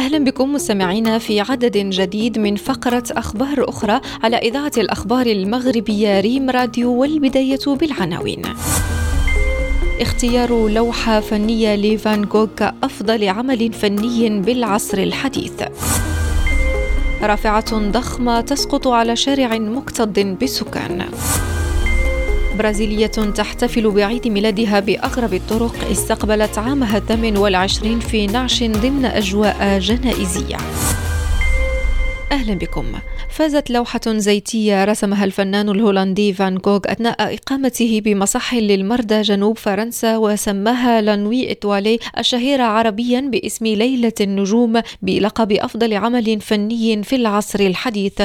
أهلا بكم مستمعينا في عدد جديد من فقرة أخبار أخرى على إذاعة الأخبار المغربية ريم راديو. والبداية بالعناوين. اختيار لوحة فنية لفان غوغ كأفضل عمل فني بالعصر الحديث. رافعة ضخمة تسقط على شارع مكتظ بالسكان. برازيلية تحتفل بعيد ميلادها بأغرب الطرق، استقبلت عامها 28 في نعش ضمن أجواء جنائزية. أهلا بكم. فازت لوحة زيتية رسمها الفنان الهولندي فان غوغ أثناء إقامته بمصح للمرضى جنوب فرنسا، وسماها لانوي إتوالي الشهيرة عربيا باسم ليلة النجوم، بلقب أفضل عمل فني في العصر الحديث.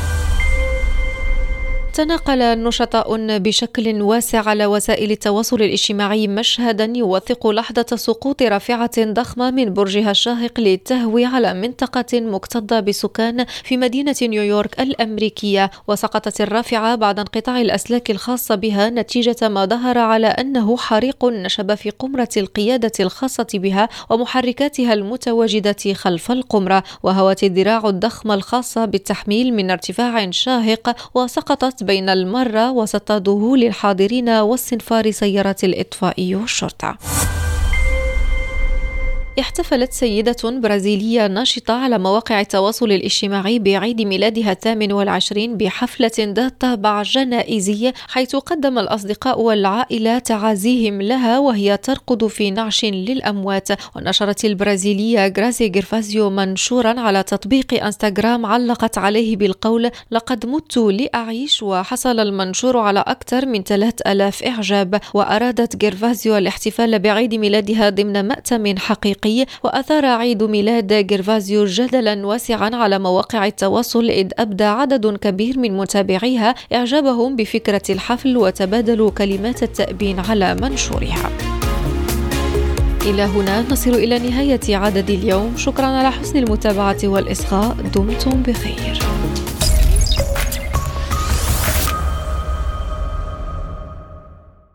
تناقل النشطاء بشكل واسع على وسائل التواصل الاجتماعي مشهدا يوثق لحظة سقوط رافعة ضخمة من برجها الشاهق للتهوي على منطقة مكتظة بسكان في مدينة نيويورك الأمريكية. وسقطت الرافعة بعد انقطاع الأسلاك الخاصة بها نتيجة ما ظهر على أنه حريق نشب في قمرة القيادة الخاصة بها ومحركاتها المتواجدة خلف القمرة، وهوت الذراع الضخمة الخاصة بالتحميل من ارتفاع شاهق وسقطت بين المرة وسط ذهول الحاضرين واستنفار سيارات الإطفاء والشرطة. احتفلت سيدة برازيلية ناشطة على مواقع التواصل الاجتماعي بعيد ميلادها 28 بحفلة ذات طابع جنائزي، حيث قدم الأصدقاء والعائلة تعازيهم لها وهي ترقد في نعش للأموات. ونشرت البرازيلية غراسي جيرفازيو منشورا على تطبيق انستغرام علقت عليه بالقول: لقد مت لأعيش. وحصل المنشور على أكثر من 3000 إعجاب. وأرادت جيرفازيو الاحتفال بعيد ميلادها ضمن مأتم حقيقي، وأثار عيد ميلاد جيرفازيو جدلا واسعا على مواقع التواصل، إذ أبدى عدد كبير من متابعيها إعجابهم بفكرة الحفل وتبادلوا كلمات التأبين على منشورها. إلى هنا نصل إلى نهاية عدد اليوم. شكرا على حسن المتابعة والإصغاء. دمتم بخير.